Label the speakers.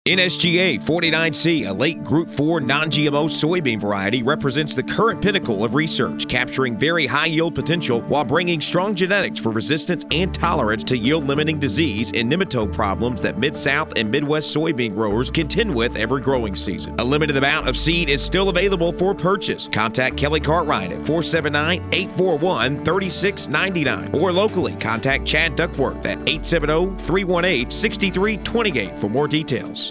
Speaker 1: NSGA 49C, a late Group 4 non-GMO soybean variety, represents the current pinnacle of research, capturing very high yield potential while bringing strong genetics for resistance and tolerance to yield-limiting disease and nematode problems that Mid-South and Midwest soybean growers contend with every growing season. A limited amount of seed is still available for purchase. Contact Kelly Cartwright at 479-841-3699 or locally contact Chad Duckworth at 870-318-6328 for more details.